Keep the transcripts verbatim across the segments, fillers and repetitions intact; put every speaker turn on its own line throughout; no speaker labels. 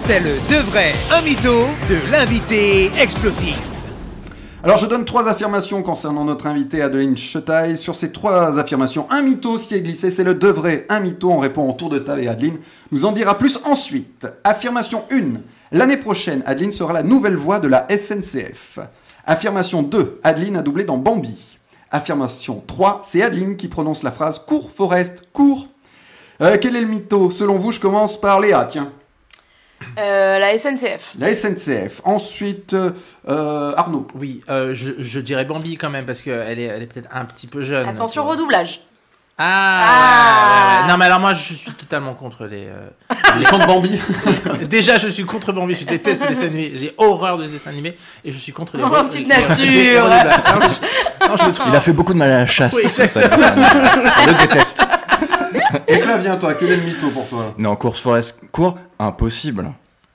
C'est le de vrai, un mytho de l'invité explosif.
Alors je donne trois affirmations concernant notre invitée Adeline Chetaille. Sur ces trois affirmations, un mytho s'y est glissé, c'est le de vrai, un mytho. On répond au tour de table et Adeline nous en dira plus ensuite. Affirmation un, l'année prochaine, Adeline sera la nouvelle voix de la S N C F. Affirmation deux, Adeline a doublé dans Bambi. Affirmation trois, c'est Adeline qui prononce la phrase « Cours, Forest, cours ». Euh, quel est le mytho? Selon vous, je commence par Léa, tiens.
Euh, la S N C F.
La S N C F. Ensuite, euh, Arnaud.
Oui, euh, je, je dirais Bambi quand même, parce qu'elle est, elle est peut-être un petit peu jeune.
Attention, redoublage.
Ah,
Ah.
Ouais, ouais, ouais. Non, mais alors moi, je suis totalement contre les... Euh,
les contre Bambi.
Déjà, je suis contre Bambi, je déteste les dessins animés, j'ai horreur de dessins animés, et je suis contre les...
Oh,
re-
petite
les-
nature.
les redoublages. Non, mais je- non, je le trouve.
Il a fait beaucoup de mal à la chasse.
Oui,
tout ça,
exactement.
ça, je le déteste.
Et Flavien, toi, quel est le mytho pour toi?
Non, course forest court, impossible.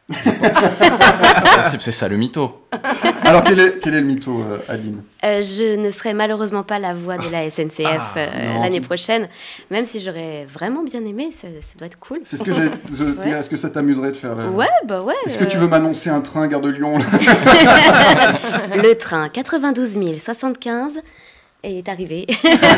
Impossible, c'est ça le mytho.
Alors, quel est, quel est le mytho, euh, Adeline?
Euh, je ne serai malheureusement pas la voix de la S N C F
Ah,
euh,
non.
l'année prochaine, même si j'aurais vraiment bien aimé, ça, ça doit être cool.
C'est ce que j'ai. je-
Ouais.
Est-ce que ça t'amuserait de faire le...
Ouais, bah ouais.
Est-ce que tu
euh,
veux m'annoncer un train Gare de Lyon là?
Le train quatre-vingt-douze mille soixante-quinze est arrivé.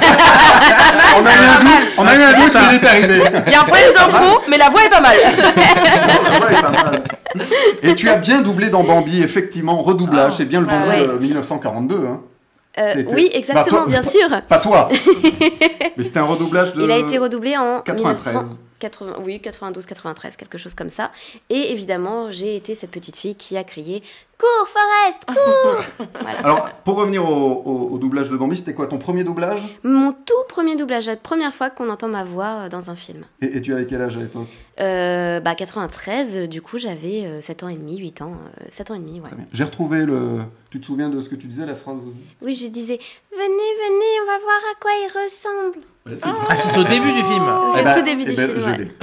On a eu un doute, on a eu un doute, mais il est arrivé.
Il y a un problème d'impro, mais la voix est pas mal.
Ouais, pas mal. Et tu as bien doublé dans Bambi, effectivement, redoublage, c'est bien le Bambi
Ouais.
de mille neuf cent quarante-deux. Hein.
Euh,
C'était-
oui, exactement,
Bah, toi-
bien sûr.
Pas toi, mais c'était un redoublage de.
Il a été redoublé en
quatre-vingt-treize.
mille neuf cent quatre-vingts, oui, quatre-vingt-douze quatre-vingt-treize, quelque chose comme ça. Et évidemment, j'ai été cette petite fille qui a crié « Cours, Forest, cours !» Voilà.
Alors, pour revenir au, au- au doublage de Bambi, c'était quoi ton premier doublage?
Mon tout premier doublage, la première fois qu'on entend ma voix euh, dans un film.
et, et tu avais quel âge à l'époque?
Euh, bah, quatre-vingt-treize, euh, du coup, j'avais euh, sept ans et demi, huit ans, euh, sept ans et demi, ouais.
Très bien. J'ai retrouvé le. Tu te souviens de ce que tu disais, la phrase?
Oui, je disais « Venez, venez, on va voir à quoi il ressemble
Ouais, c'est
Ah, c'est au début du film. ».
C'est
Eh
le
ben-
tout début
eh
du
ben,
film,
je
ouais.
l'ai.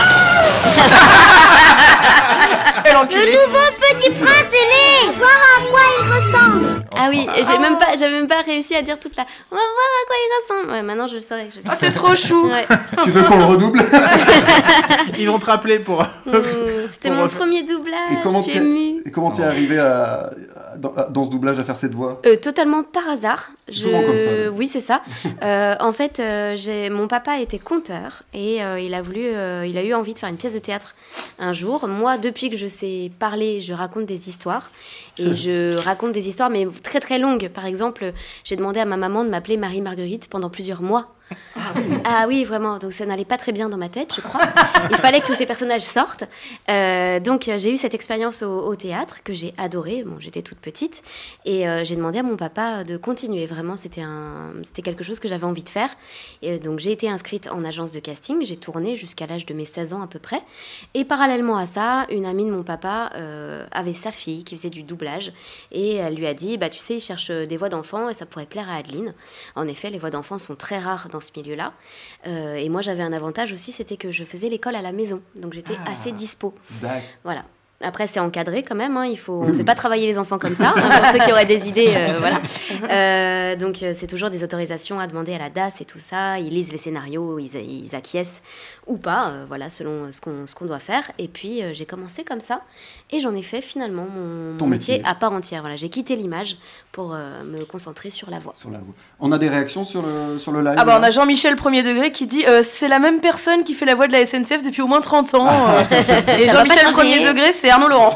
Quel enculé.
Petit prince est né. Voir à quoi il ressemble. Ah oui, et j'ai même pas, j'avais même pas réussi à dire toute la. On va voir à quoi il ressemble. Ouais, maintenant je le saurais que je.
Ah, c'est trop chou.
Ouais.
Tu veux qu'on le redouble?
Ils vont te rappeler pour...
Mmh, C'était
Pour
mon
refaire.
premier doublage.
Et comment
Je suis
tu es-
émue.
Et comment t'es arrivé à, à- dans, à- dans ce doublage à faire cette voix?
Euh, totalement par hasard.
C'est souvent comme ça, ouais.
Oui, c'est ça. Euh, en fait, euh, j'ai... mon papa était conteur et euh, il a voulu, euh, il a eu envie de faire une pièce de théâtre un jour. Moi, depuis que je sais parler, je raconte des histoires et je raconte des histoires, mais très très longues. Par exemple, j'ai demandé à ma maman de m'appeler Marie-Marguerite pendant plusieurs mois. Ah oui, vraiment. Donc ça n'allait pas très bien dans ma tête, je crois. Il fallait que tous ces personnages sortent. Euh, donc euh, j'ai eu cette expérience au, au théâtre que j'ai adorée. Bon, j'étais toute petite et euh, j'ai demandé à mon papa de continuer. Vraiment, c'était un, c'était quelque chose que j'avais envie de faire. Et, euh, donc j'ai été inscrite en agence de casting. J'ai tourné jusqu'à l'âge de mes seize ans à peu près. Et parallèlement à ça, une amie de mon papa euh, avait sa fille qui faisait du doublage et elle lui a dit, bah tu sais, il cherche des voix d'enfants et ça pourrait plaire à Adeline. En effet, les voix d'enfants sont très rares dans ce milieu-là. Euh, et moi, j'avais un avantage aussi, c'était que je faisais l'école à la maison. Donc, j'étais
Ah.
assez dispo.
D'accord.
Voilà. Après, c'est encadré quand même. Hein. Il faut, on ne fait pas travailler les enfants comme ça. Hein, pour ceux qui auraient des idées, euh, voilà. Euh, donc, euh, c'est toujours des autorisations à demander à la D A S et tout ça. Ils lisent les scénarios, ils, ils acquiescent ou pas, euh, voilà, selon ce qu'on, ce qu'on doit faire. Et puis, euh, j'ai commencé comme ça. Et j'en ai fait finalement mon,
Ton
mon métier,
métier.
à part entière. Voilà. J'ai quitté l'image pour euh, me concentrer sur la voix.
Sur la voix. On a des réactions sur le, sur le live?
Ah bah on
là
a Jean-Michel premier degré qui dit euh, c'est la même personne qui fait la voix de la S N C F depuis au moins trente ans. euh. Et
Ça va pas
Jean-Michel
changer.
premier degré c'est Arnaud Laurent.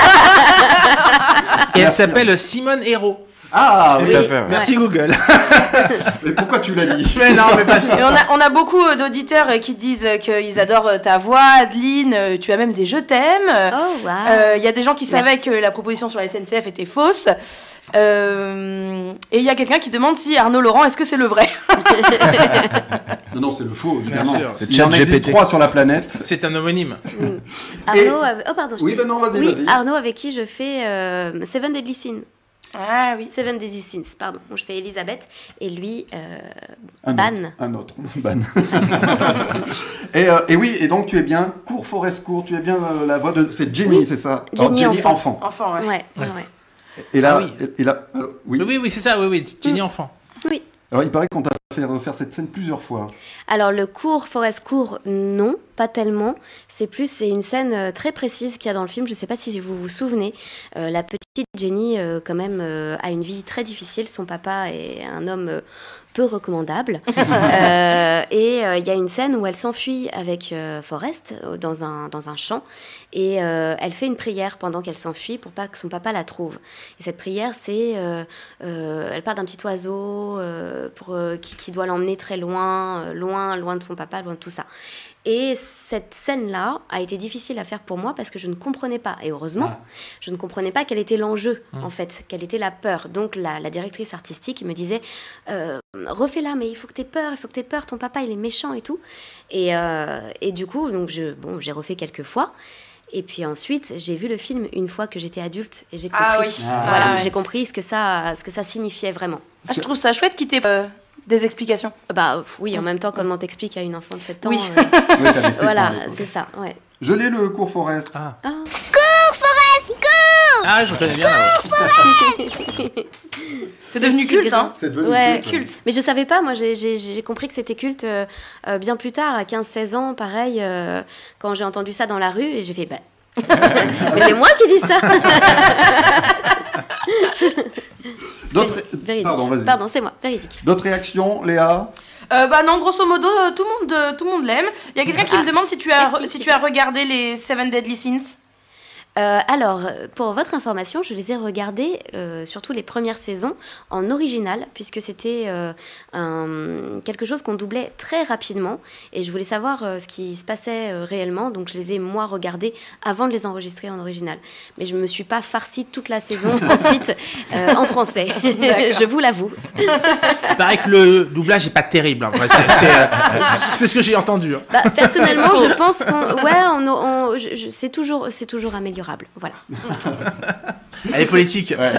Et elle
Merci.
s'appelle Simone Hérault.
Ah oui.
Tout à
Oui.
fait, ouais.
Merci Google.
Mais pourquoi tu l'as dit?
Mais non, mais parce que...
Et on a, on a beaucoup euh, d'auditeurs euh, qui disent euh, qu'ils adorent euh, ta voix, Adeline, euh, tu as même des je t'aime.
Oh, waouh.
Euh, Il y a des gens qui savaient
Merci.
que la proposition sur la S N C F était fausse. Euh, et il y a quelqu'un qui demande si Arnaud Laurent, est-ce que c'est le vrai?
Non, non, c'est le faux, évidemment.
Bien sûr.
C'est
Il en existe
ChatGPT.
trois sur la planète.
C'est un homonyme.
Arnaud, avec- oh pardon. je
Oui,
t'ai-
ben non, vas-y,
oui,
vas-y.
Arnaud avec qui je fais euh, Seven Deadly Sins.
Ah oui.
Seven Deadly Sins, pardon. Donc, je fais Elisabeth et lui, euh,
Un
Ban.
autre. Un autre. Ban. et, euh, et oui, et donc tu es bien Cours, Forest, cours. Tu es bien euh, la voix de. C'est Jenny,
Oui.
c'est ça?
Jenny
Alors,
enfant.
enfant.
Enfant, ouais.
Ouais, ouais,
Ouais.
ouais.
Et là,
Ah oui.
et là alors, oui.
Oui, oui, oui, c'est ça, oui, oui. Jenny enfant.
Oui.
Alors, il paraît qu'on t'a fait refaire cette scène plusieurs fois.
Alors le cours, Forest court, non, pas tellement. C'est plus, c'est une scène euh, très précise qu'il y a dans le film. Je ne sais pas si vous vous souvenez. Euh, la petite Jenny, euh, quand même, euh, a une vie très difficile. Son papa est un homme euh, peu recommandable. euh, et il euh, y a une scène où elle s'enfuit avec euh, Forest euh, dans un, dans un champ. Et euh, elle fait une prière pendant qu'elle s'enfuit pour pas que son papa la trouve. Et cette prière, c'est... Euh, euh, elle parle d'un petit oiseau euh, pour, euh, qui, qui doit l'emmener très loin, euh, loin, loin de son papa, loin de tout ça. Et cette scène-là a été difficile à faire pour moi parce que je ne comprenais pas, et heureusement, ah. je ne comprenais pas quel était l'enjeu, mmh. en fait, quelle était la peur. Donc la, la directrice artistique me disait euh, « refais-la, mais il faut que tu aies peur, il faut que tu aies peur, ton papa il est méchant et tout ». Et, euh, et du coup, donc je, bon, j'ai refait quelques fois. Et puis ensuite, j'ai vu le film une fois que j'étais adulte et j'ai compris,
ah oui.
voilà,
ah ouais.
j'ai compris ce que ça, ce que ça signifiait vraiment.
Ah, je trouve ça chouette qu'il t'ait euh, des explications.
Bah oui, en même temps, comment t'expliques à une enfant de sept ans
Oui.
euh,
oui, t'avais sept
voilà,
ans,
c'est ça, ouais.
Je l'ai, le cours Forest.
Ah.
Ah.
Cours, Forest, cours.
Ah, je connais bien.
Cours, Forest.
C'est devenu culte, hein.
C'est devenu
ouais,
culte.
culte. Mais je savais pas, moi j'ai, j'ai, j'ai compris que c'était culte euh, euh, bien plus tard, à quinze seize ans, pareil, euh, quand j'ai entendu ça dans la rue, et j'ai fait, bah... mais c'est moi qui dis ça.
D'autres...
Véridique.
Pardon, vas-y.
Pardon, c'est moi, véridique.
D'autres réactions, Léa?
Euh, bah non, grosso modo, euh, tout le monde, euh, tout le monde l'aime. Il y a quelqu'un qui
Ah,
me demande si tu as,
merci,
si
c'est
tu as regardé les Seven Deadly Sins.
Euh, alors, pour votre information, je les ai regardés, euh, surtout les premières saisons, en original, puisque c'était euh, un, quelque chose qu'on doublait très rapidement. Et je voulais savoir euh, ce qui se passait euh, réellement, donc je les ai, moi, regardés avant de les enregistrer en original. Mais je ne me suis pas farcie toute la saison ensuite euh, en français, je vous l'avoue.
Il paraît que le doublage n'est pas terrible. Hein. Ouais, c'est, c'est, euh, c'est ce que j'ai entendu. Hein.
Bah, personnellement, je pense qu'on... Ouais, on, on, je, je, c'est, toujours, c'est toujours améliorable. Voilà.
Elle est politique.
Ouais.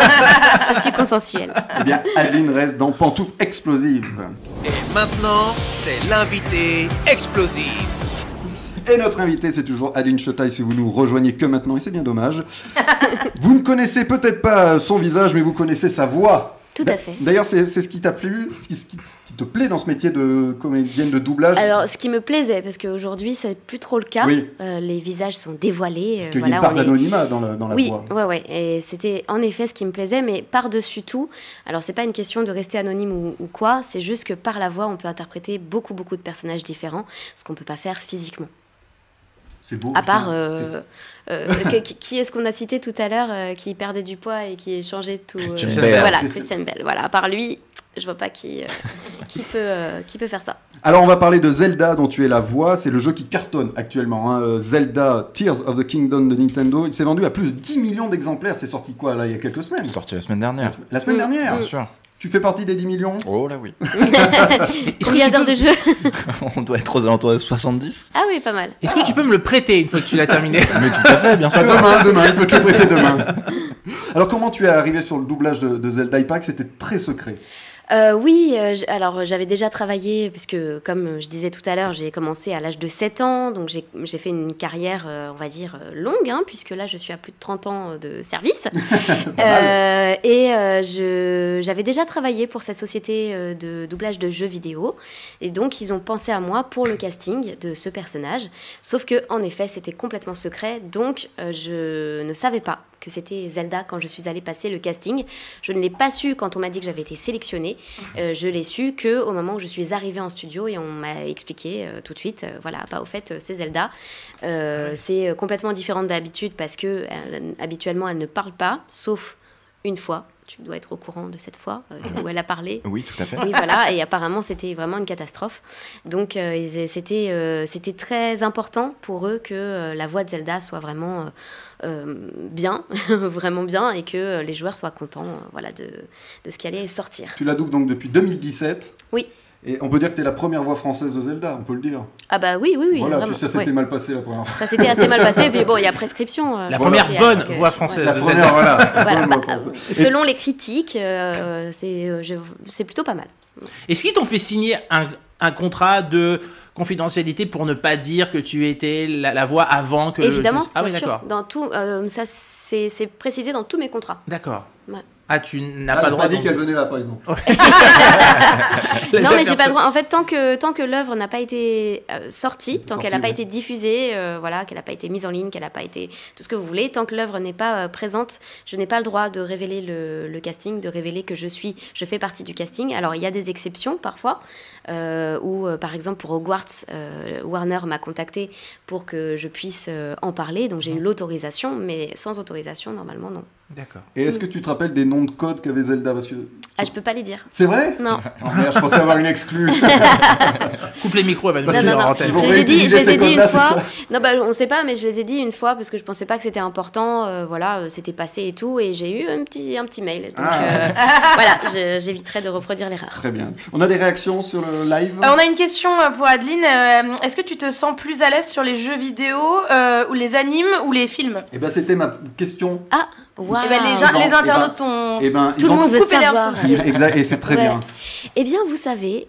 Je suis consensuelle.
Eh bien, Adeline reste dans Pantoufles Explosives.
Et maintenant, c'est l'invité explosif.
Et notre invité, c'est toujours Adeline Chetaille, si vous nous rejoignez que maintenant, et c'est bien dommage. Vous ne connaissez peut-être pas son visage, mais vous connaissez sa voix.
Tout à fait.
D'ailleurs, c'est, c'est ce qui t'a plu, ce qui, ce qui- ce qui te plaît dans ce métier de comédienne de doublage.
Alors, ce qui me plaisait, parce qu'aujourd'hui, c'est plus trop le cas.
Oui.
Euh, les visages sont dévoilés.
Parce
euh,
qu'il y a
voilà,
une part
on est-
d'anonymat dans la, dans la
Oui,
voix.
ouais, ouais. Et c'était en effet ce qui me plaisait, mais par-dessus tout, alors c'est pas une question de rester anonyme ou, ou quoi, c'est juste que par la voix, on peut interpréter beaucoup, beaucoup de personnages différents, ce qu'on peut pas faire physiquement.
C'est beau.
À part,
putain,
euh, euh, qui, qui est-ce qu'on a cité tout à l'heure, euh, qui perdait du poids et qui changeait tout. euh,
Christian
Bale.
Voilà,
Christian-
Christian Bell. Voilà, à part lui, je vois pas qui, euh, qui, peut, euh, qui peut faire ça.
c'est- Alors, on va parler de Zelda, dont tu es la voix. C'est le jeu qui cartonne actuellement. hein. Euh, Zelda Tears of the Kingdom de Nintendo. Il s'est vendu à plus de dix millions d'exemplaires. C'est sorti quoi, là, il y a quelques semaines?
C'est sorti la semaine
La,
dernière.
se- la semaine
Mm.
dernière.
Bien sûr.
Tu fais partie des dix millions?
Oh là oui.
Est-ce
Combien
que, tu
d'heures
peux,
de jeu?
On doit être aux alentours de soixante-dix.
Ah oui, pas mal.
est-ce que tu peux me le prêter une fois que tu l'as terminé?
Mais tout à fait, bien
Ah,
sûr.
demain, demain, il peut te le prêter demain. Alors, comment tu es arrivé sur le doublage de, de Zelda? Il paraît que c'était très secret.
Euh, oui, euh, j- alors j'avais déjà travaillé, puisque comme je disais tout à l'heure, j'ai commencé à l'âge de sept ans, donc j'ai j'ai fait une carrière, euh, on va dire, euh, longue, hein, puisque là je suis à plus de trente ans de service. Euh, et euh, je- j'avais déjà travaillé pour cette société euh, de doublage de jeux vidéo, et donc ils ont pensé à moi pour le casting de ce personnage, sauf que en effet c'était complètement secret, donc euh, je ne savais pas que c'était Zelda quand je suis allée passer le casting. Je ne l'ai pas su quand on m'a dit que j'avais été sélectionnée. Euh, je l'ai su que au moment où je suis arrivée en studio et on m'a expliqué euh, tout de suite, euh, voilà, pas au fait, euh, c'est Zelda. Euh, c'est euh, complètement différent d'habitude parce que euh, habituellement elle ne parle pas, sauf une fois. Tu dois être au courant de cette fois euh, où elle a parlé.
Oui, tout à fait.
Oui, voilà, et apparemment c'était vraiment une catastrophe. Donc euh, ils- c'était euh, c'était très important pour eux que euh, la voix de Zelda soit vraiment euh, euh, bien, vraiment bien, et que euh, les joueurs soient contents euh, voilà, de, de ce qui allait sortir.
Tu la doubles donc depuis deux mille dix-sept.
Oui.
Et on peut dire que tu es la première voix française de Zelda, on peut le dire.
Ah bah oui, oui, oui.
voilà,
vraiment,
puis ça s'était
ouais.
mal passé la première fois.
Ça s'était assez mal passé, et puis bon, il y a prescription. euh,
La
je
première
pense,
bonne
donc, euh,
voix française
La
de
première,
Zelda.
voilà.
Voilà,
bonne voix
bah,
française. Et-
selon les critiques, euh, c'est euh, je- c'est plutôt pas mal.
Est-ce qu'ils t'ont fait signer un, un contrat de confidentialité pour ne pas dire que tu étais la, la voix avant que...
Évidemment,
Ah
bien
oui,
sûr.
d'accord.
Dans tout, euh, ça c'est c'est précisé dans tous mes contrats.
D'accord.
Ouais.
Ah, tu n'as
Elle
pas
a
droit
pas dit
donc.
qu'elle venait là, par exemple.
Non, mais j'ai pas le droit. En fait, tant que, tant que l'œuvre n'a pas été euh, sortie, tant
Sortie,
qu'elle n'a pas
ouais.
été diffusée, euh, voilà, qu'elle n'a pas été mise en ligne, qu'elle n'a pas été tout ce que vous voulez, tant que l'œuvre n'est pas euh, présente, je n'ai pas le droit de révéler le, le casting, de révéler que je suis, je fais partie du casting. Alors, il y a des exceptions parfois, euh, où, euh, par exemple, pour Hogwarts, euh, Warner m'a contacté pour que je puisse euh, en parler, donc j'ai eu l'autorisation, mais sans autorisation, normalement, non.
D'accord.
Et est-ce que tu te rappelles des noms de code qu'avait Zelda? Parce que...
Ah, je peux pas les dire.
C'est vrai?
Non.
Oh merde, je pensais avoir une exclue.
Coupe les micros, elle va nous
Parce
Non,
dire
non,
en
non.
antenne.
Ils vont
Je les ai dit, je
réutiliser
les ai
ces
dit une
codes-là, c'est
fois.
ça
Non, bah, on sait pas, mais je les ai dit une fois parce que je pensais pas que c'était important. euh, voilà, euh, c'était passé et tout, et j'ai eu un petit, un petit mail. Donc
Ah.
euh, voilà, je- j'éviterai de reproduire l'erreur.
Très bien. On a des réactions sur le live?
Euh, on a une question euh, pour Adeline. Euh, Est-ce que tu te sens plus à l'aise sur les jeux vidéo, euh, ou les animes, ou les films?
Eh ben, c'était ma question.
Ah, waouh.
Eh ben, les,
Souvent.
les internautes ont...
Eh ben,
Tout
ils
le
ont-
monde veut
coupé l'herbe
savoir.
sous le pied.
Exact, et c'est très
Ouais.
bien.
Eh bien, vous savez,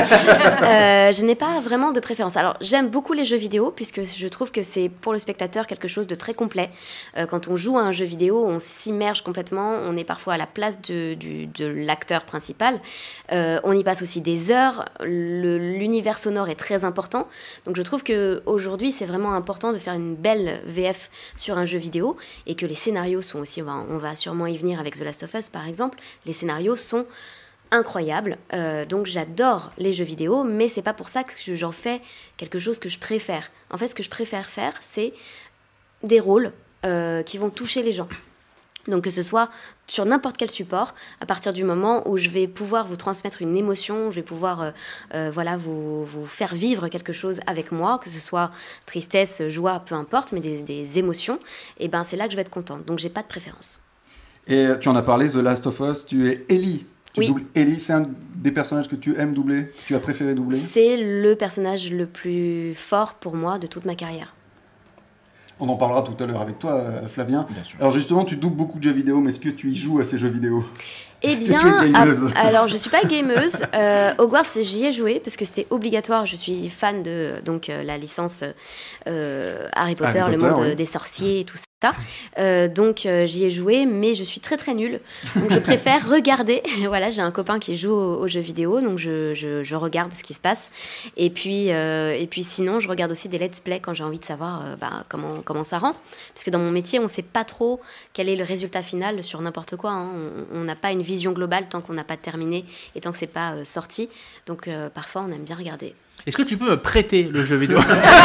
euh, je n'ai pas vraiment de préférence. Alors, j'aime beaucoup les jeux vidéo, puisque je trouve que c'est pour le spectateur quelque chose de très complet. Euh, quand on joue à un jeu vidéo, on s'immerge complètement, on est parfois à la place de, du- de l'acteur principal. Euh, on y passe aussi des heures, Le- l'univers sonore est très important. Donc, je trouve qu'aujourd'hui, c'est vraiment important de faire une belle V F sur un jeu vidéo, et que les scénarios sont aussi, on va, on va sûrement y venir avec The Last of Us, par exemple, les scénarios sont incroyable. Euh, donc j'adore les jeux vidéo, mais c'est pas pour ça que j'en fais quelque chose que je préfère. En fait, ce que je préfère faire, c'est des rôles euh, qui vont toucher les gens. Donc que ce soit sur n'importe quel support, à partir du moment où je vais pouvoir vous transmettre une émotion, je vais pouvoir euh, euh, voilà, vous, vous faire vivre quelque chose avec moi, que ce soit tristesse, joie, peu importe, mais des, des émotions, et ben c'est là que je vais être contente. Donc j'ai pas de préférence.
Et tu en as parlé, The Last of Us, tu es Ellie. Tu
Oui.
doubles Ellie, c'est un des personnages que tu aimes doubler, que tu as préféré doubler?
C'est le personnage le plus fort pour moi de toute ma carrière.
On en parlera tout à l'heure avec toi, euh, Flavien.
Bien sûr.
Alors justement, tu doubles beaucoup de jeux vidéo, mais est-ce que tu y joues à ces jeux vidéo?
Eh
Est-ce que
bien,
tu es gameuse?
ah, alors je suis pas gameuse. Euh, Hogwarts, j'y ai joué parce que c'était obligatoire. Je suis fan de donc euh, la licence euh, Harry Potter,
Harry
le
Potter,
monde
oui.
euh, des sorciers et tout ça. Euh, donc euh, j'y ai joué, mais je suis très très nulle. Donc je préfère regarder. Voilà, j'ai un copain qui joue aux, aux jeux vidéo, donc je, je, je regarde ce qui se passe. Et puis euh, et puis sinon, je regarde aussi des let's play quand j'ai envie de savoir euh, bah, comment comment ça rend. Parce que dans mon métier, on sait pas trop quel est le résultat final sur n'importe quoi. Hein. On on n'a pas une vision globale tant qu'on n'a pas terminé et tant que c'est pas euh, sorti. Donc euh, parfois, on aime bien regarder.
Est-ce que tu peux me prêter le jeu vidéo?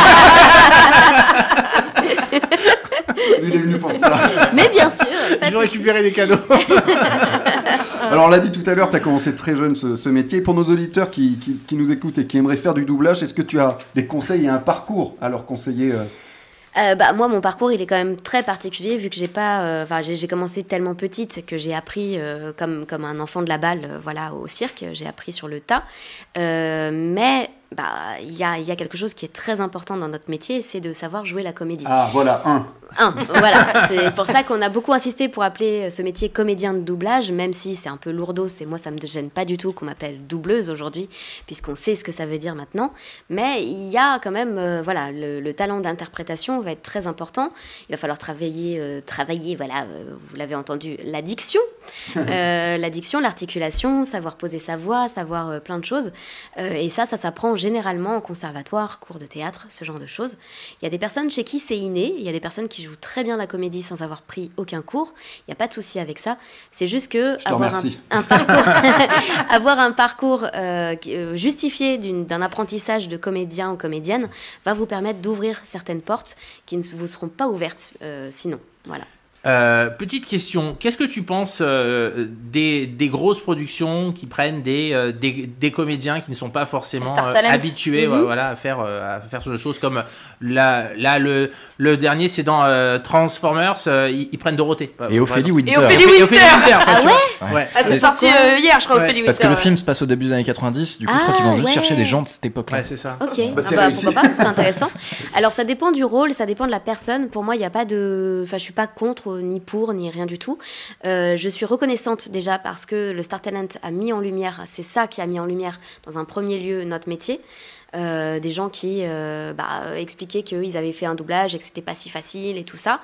Lui, il est venu pour ça.
Mais bien sûr, pas
Je
de
veux
souci.
récupérer des cadeaux.
Alors, on l'a dit tout à l'heure, tu as commencé très jeune ce, ce métier. Pour nos auditeurs qui, qui, qui nous écoutent et qui aimeraient faire du doublage, est-ce que tu as des conseils et un parcours à leur conseiller? euh,
Euh, bah, moi, mon parcours, il est quand même très particulier vu que j'ai pas, euh, enfin, j'ai, j'ai commencé tellement petite que j'ai appris euh, comme comme un enfant de la balle, euh, voilà, au cirque. J'ai appris sur le tas. Euh, mais bah, il y a il y a quelque chose qui est très important dans notre métier, c'est de savoir jouer la comédie.
Ah, voilà, un.
Un, voilà, c'est pour ça qu'on a beaucoup insisté pour appeler ce métier comédien de doublage, même si c'est un peu lourdos, et moi ça me gêne pas du tout qu'on m'appelle doubleuse aujourd'hui, puisqu'on sait ce que ça veut dire maintenant. Mais il y a quand même, euh, voilà, le, le talent d'interprétation va être très important. Il va falloir travailler, euh, travailler, voilà, euh, vous l'avez entendu, la diction, euh, la diction, l'articulation, savoir poser sa voix, savoir euh, plein de choses. Euh, et ça, ça s'apprend généralement en conservatoire, cours de théâtre, ce genre de choses. Il y a des personnes chez qui c'est inné, il y a des personnes qui jouent très bien la comédie sans avoir pris aucun cours. Il n'y a pas de souci avec ça. C'est juste que
Je te
avoir un,
remercie.
un parcours, avoir un parcours euh, qui- euh, justifié d'une- d'un apprentissage de comédien ou comédienne va vous permettre d'ouvrir certaines portes qui ne vous seront pas ouvertes euh, sinon. Voilà.
Euh, petite question, qu'est-ce que tu penses euh, des, des grosses productions qui prennent des, euh, des, des comédiens qui ne sont pas forcément
Star
euh,
Talent.
habitués
Mhm.
voilà, à, faire, euh, à faire ce genre de choses comme là, là le, le dernier c'est dans euh, Transformers, euh, ils, ils prennent Dorothée.
Et Ophélie Winter.
Et Ophélie
Et
Winter.
Ophélie Winter,
Ah
tu vois.
Ouais.
Ouais.
Ah, c'est
C'est-
sorti euh, hier, je crois,
Ouais.
Ophélie
Parce que
Winter,
le
ouais.
film se passe au début des années quatre-vingt-dix, du coup je crois qu'ils vont
Ah,
juste
ouais.
chercher des gens de cette époque-là.
Ouais, c'est ça.
Ok,
Bah, c'est
ah bah,
réussi.
pourquoi pas, c'est intéressant. Alors ça dépend du rôle, ça dépend de la personne. Pour moi, il n'y a pas de, enfin, je suis pas contre ni pour ni rien du tout. Euh, je suis reconnaissante déjà parce que le Star Talent a mis en lumière, c'est ça qui a mis en lumière dans un premier lieu notre métier. euh, des gens qui euh, bah, expliquaient qu'ils avaient fait un doublage et que c'était pas si facile et tout ça.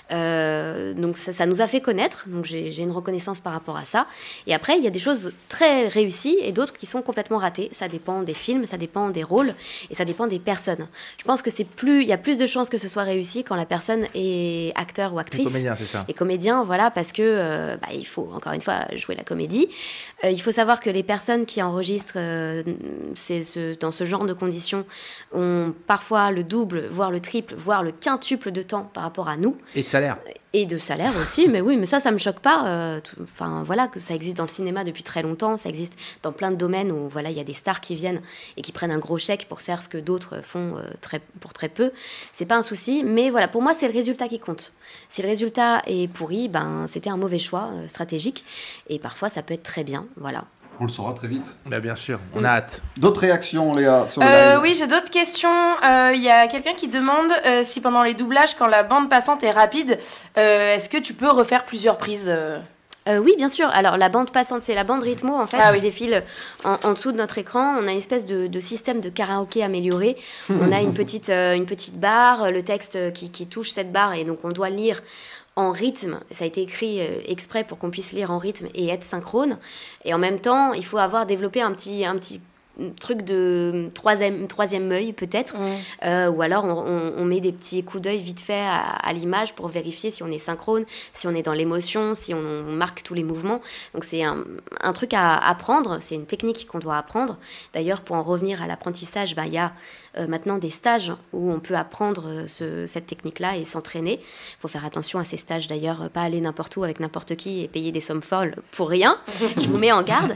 Euh, donc ça, ça nous a fait connaître, donc j'ai, j'ai une reconnaissance par rapport à ça. Et après, il y a des choses très réussies et d'autres qui sont complètement ratées. Ça dépend des films, ça dépend des rôles et ça dépend des personnes. Je pense que c'est plus, il y a plus de chances que ce soit réussi quand la personne est acteur ou actrice.
Les comédiens, c'est ça.
Et comédien, voilà, parce que euh, bah, il faut encore une fois jouer la comédie. Euh, il faut savoir que les personnes qui enregistrent euh, c'est ce, dans ce genre de conditions ont parfois le double, voire le triple, voire le quintuple de temps par rapport à nous.
Et de salaire.
Et de salaire aussi, mais oui, mais ça, ça me choque pas. Euh, tout, enfin, voilà, que ça existe dans le cinéma depuis très longtemps, ça existe dans plein de domaines où voilà, il y a des stars qui viennent et qui prennent un gros chèque pour faire ce que d'autres font euh, très, pour très peu. C'est pas un souci, mais voilà, pour moi, c'est le résultat qui compte. Si le résultat est pourri, ben, c'était un mauvais choix euh, stratégique, et parfois, ça peut être très bien, voilà.
On le saura très vite.
Bah, bien sûr, on a hâte.
D'autres réactions, Léa, sur le
Euh,
live?
oui, j'ai d'autres questions. Il y a quelqu'un qui demande euh, si pendant les doublages, quand la bande passante est rapide, euh, est-ce que tu peux refaire plusieurs prises euh
Euh, oui, bien sûr. Alors, la bande passante, c'est la bande rythmo, en fait,
Ah
qui
oui.
défile en, en dessous de notre écran. On a une espèce de, de système de karaoké amélioré. On a une petite, euh, une petite barre, le texte qui, qui touche cette barre, et donc on doit lire en rythme. Ça a été écrit euh, exprès pour qu'on puisse lire en rythme et être synchrone. Et en même temps, il faut avoir développé un petit... Un petit truc de troisième, troisième œil peut-être,
Mmh.
euh, ou alors on, on, on met des petits coups d'œil vite fait à, à l'image pour vérifier si on est synchrone, si on est dans l'émotion, si on, on marque tous les mouvements. Donc c'est un, un truc à apprendre, c'est une technique qu'on doit apprendre. D'ailleurs, pour en revenir à l'apprentissage, bah, y a euh, maintenant des stages où on peut apprendre euh, ce, cette technique-là et s'entraîner. Il faut faire attention à ces stages d'ailleurs, pas aller n'importe où avec n'importe qui et payer des sommes folles pour rien. Je vous mets en garde.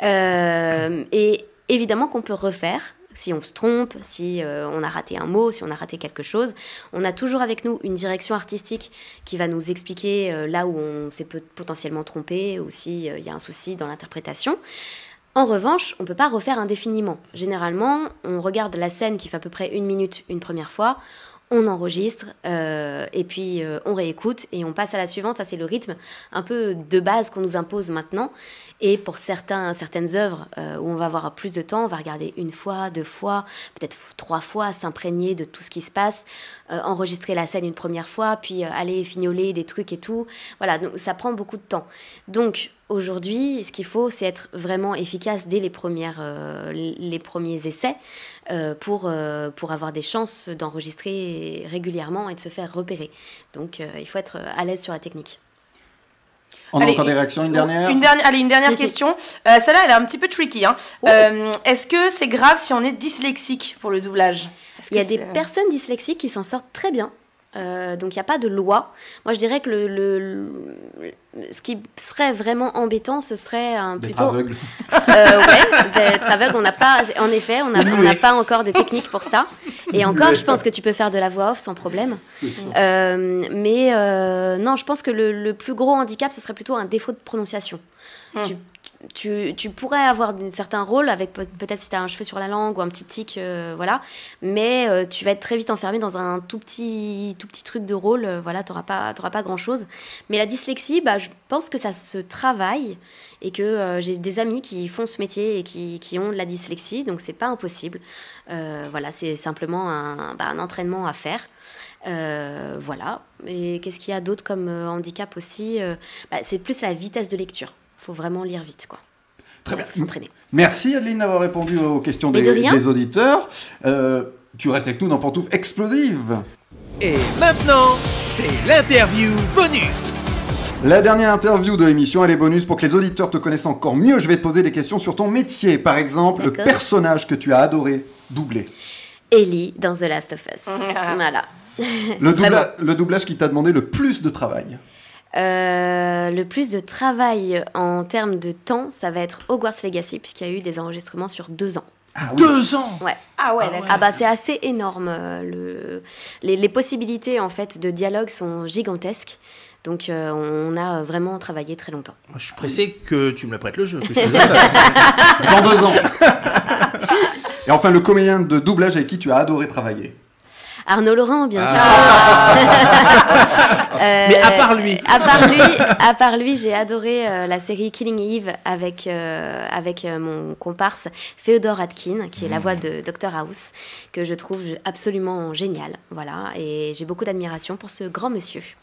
Euh, et évidemment qu'on peut refaire, si on se trompe, si euh, on a raté un mot, si on a raté quelque chose. On a toujours avec nous une direction artistique qui va nous expliquer euh, là où on s'est peut- potentiellement trompé ou s'il euh, y a un souci dans l'interprétation. En revanche, on ne peut pas refaire indéfiniment. Généralement, on regarde la scène qui fait à peu près une minute une première fois, on enregistre, euh, et puis euh, on réécoute, et on passe à la suivante. Ça, c'est le rythme un peu de base qu'on nous impose maintenant. Et pour certains, certaines œuvres euh, où on va avoir plus de temps, on va regarder une fois, deux fois, peut-être trois fois, s'imprégner de tout ce qui se passe, euh, enregistrer la scène une première fois, puis euh, aller fignoler des trucs et tout. Voilà, donc ça prend beaucoup de temps. Donc aujourd'hui, ce qu'il faut, c'est être vraiment efficace dès les, premières, euh, les premiers essais euh, pour, euh, pour avoir des chances d'enregistrer régulièrement et de se faire repérer. Donc euh, il faut être à l'aise sur la technique.
On a
Allez,
encore des réactions, une dernière
Une dernière, allez, une dernière question. Euh, celle-là, elle est un petit peu tricky. Hein.
Oh.
Euh, est-ce que c'est grave si on est dyslexique pour le doublage? Est-ce
Il y a
que
des
c'est-
personnes dyslexiques qui s'en sortent très bien. Euh, donc il n'y a pas de loi. Moi je dirais que le, le, le- ce qui serait vraiment embêtant, ce serait un
D'être
plutôt
aveugle.
Euh, ouais, d'être aveugle. On n'a pas, en effet, on n'a on n'a pas encore de technique pour ça. Et encore, je pense que tu peux faire de la voix off sans problème. Euh, mais euh, non, je pense que le, le plus gros handicap, ce serait plutôt un défaut de prononciation.
Hmm.
Tu, tu, tu pourrais avoir un certain rôle avec peut- peut-être si tu as un cheveu sur la langue ou un petit tic, euh, voilà. Mais euh, tu vas être très vite enfermé dans un tout petit, tout petit truc de rôle. Euh, voilà, tu n'auras pas, t'auras pas grand-chose. Mais la dyslexie, bah, je pense que ça se travaille et que euh, j'ai des amis qui font ce métier et qui, qui ont de la dyslexie, donc c'est pas impossible. Euh, voilà, c'est simplement un, bah, un entraînement à faire. Euh, voilà. Et qu'est-ce qu'il y a d'autre comme euh, handicap aussi? Euh, bah, c'est plus la vitesse de lecture. Il faut vraiment lire vite, quoi.
Très
Ouais,
bien.
faut s'entraîner.
Merci Adeline d'avoir répondu aux questions
Mais
des,
de rien.
des auditeurs. Euh, tu restes avec nous dans Pantoufles Explosives.
Et maintenant, c'est l'interview bonus.
La dernière interview de l'émission, elle est bonus pour que les auditeurs te connaissent encore mieux. Je vais te poser des questions sur ton métier. Par exemple, le
D'accord.
personnage que tu as adoré doubler.
Ellie dans The Last of Us. Voilà.
Le, doubla-
Vraiment.
le doublage qui t'a demandé le plus de travail.
Euh, le plus de travail en termes de temps, ça va être Hogwarts Legacy, puisqu'il y a eu des enregistrements sur deux ans.
Ah oui.
Deux ans.
Ouais.
Ah ouais,
Ah
d'accord.
Ah bah c'est assez énorme. euh, Le... Les, les possibilités en fait de dialogue sont gigantesques. Donc euh, on a vraiment travaillé très longtemps.
Moi, je suis pressé que tu me le prêtes le jeu. Que je fasse ça.
Dans deux ans. Et enfin, le comédien de doublage avec qui tu as adoré travailler.
Arnaud Laurent, bien sûr. Euh,
Mais à part lui.
À part lui, à part lui, j'ai adoré euh, la série Killing Eve avec, euh, avec euh, mon comparse Féodor Atkin, qui est la voix de docteur House, que je trouve absolument génial. Voilà, et j'ai beaucoup d'admiration pour ce grand monsieur.